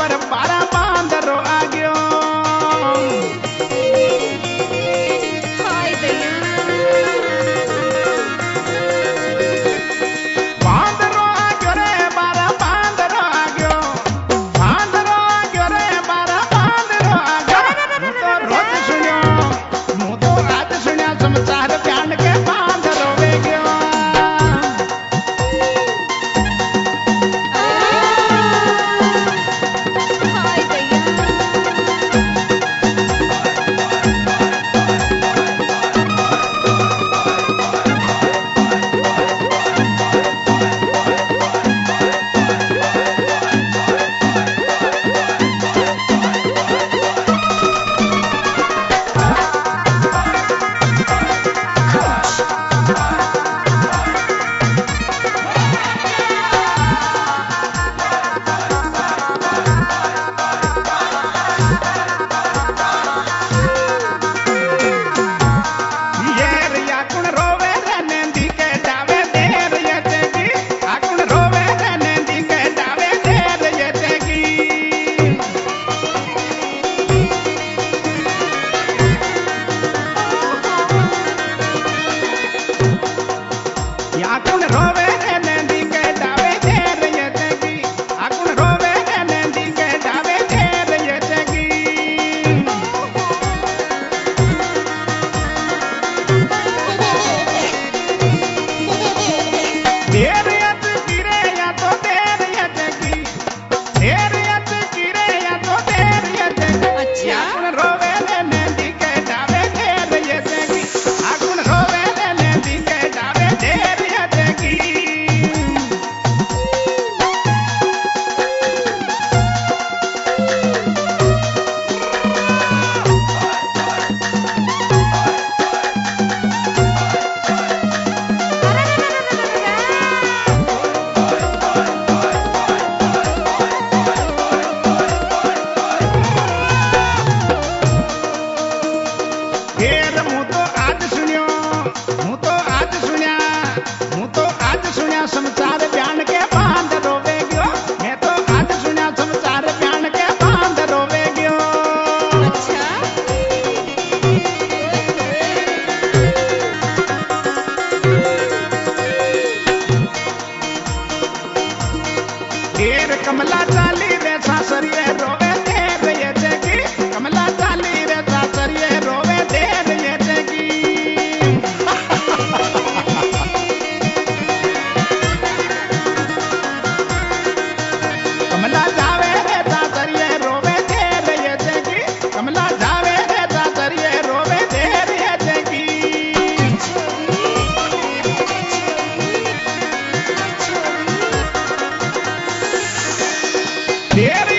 पर बारा बांदरो आ गयो। हाय दैया बांदरो आ गयो रे बारा बांदरो आ गयो। बांदरो आ गयो रे बारा बांदरो आ गयो। मुँह तो रोज सुनियो मुँह तो आज सुनिया समाचार प्यान के बांदरो वे गयो। हाय दैया समाचार बयान के बांध रोवे गयो। मैं तो आज सुनिया समाचार बयान के बांध रोवे गयो। अच्छा ढेर कमला चाली रे सासरिये रोवे देर ये जगी। कमला चाली रे सासरिये रोवे देर ये जगी। कमला जावे रे सासरिये रोवे देर ये जगी। कमला जावे रे सासरिये रोवे देर ये जगी। ढेर